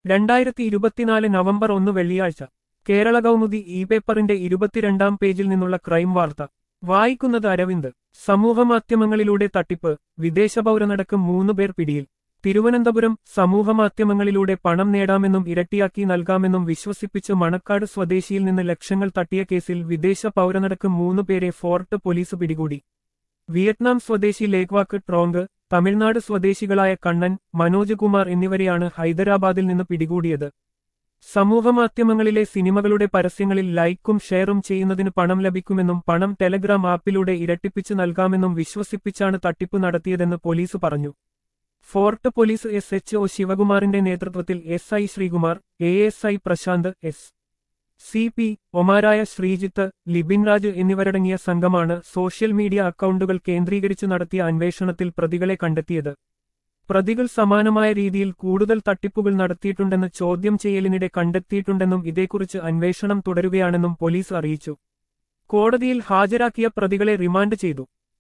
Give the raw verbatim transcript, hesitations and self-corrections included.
രണ്ടായിരത്തി ഇരുപത്തിനാല് നവംബർ ഒന്ന് വെള്ളിയാഴ്ച കേരള കൗമുദി ഇ പേപ്പറിന്റെ ഇരുപത്തിരണ്ടാം പേജിൽ നിന്നുള്ള ക്രൈം വാർത്ത വായിക്കുന്നത് അരവിന്ദ്. സമൂഹമാധ്യമങ്ങളിലൂടെ തട്ടിപ്പ്, വിദേശ പൗരനടക്കം മൂന്ന് പേർ പിടിയിൽ. തിരുവനന്തപുരം. സമൂഹമാധ്യമങ്ങളിലൂടെ പണം നേടാമെന്നും ഇരട്ടിയാക്കി നൽകാമെന്നും വിശ്വസിപ്പിച്ച് മണക്കാട് സ്വദേശിയിൽ നിന്ന് ലക്ഷങ്ങൾ തട്ടിയ കേസിൽ വിദേശ പൗരനടക്കം മൂന്ന് പേരെ ഫോർട്ട് പോലീസ് പിടികൂടി. വിയറ്റ്നാം സ്വദേശി ലേക്വാക്ക് ട്രോങ്ക്, തമിഴ്നാട് സ്വദേശികളായ കണ്ണൻ, മനോജ് കുമാർ എന്നിവരെയാണ് ഹൈദരാബാദിൽ നിന്ന് പിടികൂടിയത്. സമൂഹമാധ്യമങ്ങളിലെ സിനിമകളുടെ പരസ്യങ്ങളിൽ ലൈക്കും ഷെയറും ചെയ്യുന്നതിന് പണം ലഭിക്കുമെന്നും പണം ടെലഗ്രാം ആപ്പിലൂടെ ഇരട്ടിപ്പിച്ച് നൽകാമെന്നും വിശ്വസിപ്പിച്ചാണ് തട്ടിപ്പ് നടത്തിയതെന്ന് പോലീസ് പറഞ്ഞു. Fort police S H O ശിവകുമാറിന്റെ നേതൃത്വത്തിൽ S I Sreekumar, A S I Prashanth, S C P ഒമാരായ ശ്രീജിത്ത്, ലിബിൻരാജ് എന്നിവരടങ്ങിയ സംഘമാണ് സോഷ്യൽ മീഡിയ അക്കൗണ്ടുകൾ കേന്ദ്രീകരിച്ച് നടത്തിയ അന്വേഷണത്തിൽ പ്രതികളെ കണ്ടെത്തിയത്. പ്രതികൾ സമാനമായ രീതിയിൽ കൂടുതൽ തട്ടിപ്പുകൾ നടത്തിയിട്ടുണ്ടെന്ന് ചോദ്യം ചെയ്യലിനിടെ കണ്ടെത്തിയിട്ടുണ്ടെന്നും ഇതേക്കുറിച്ച് അന്വേഷണം തുടരുകയാണെന്നും പോലീസ് അറിയിച്ചു. കോടതിയിൽ ഹാജരാക്കിയ പ്രതികളെ റിമാൻഡ് ചെയ്തു.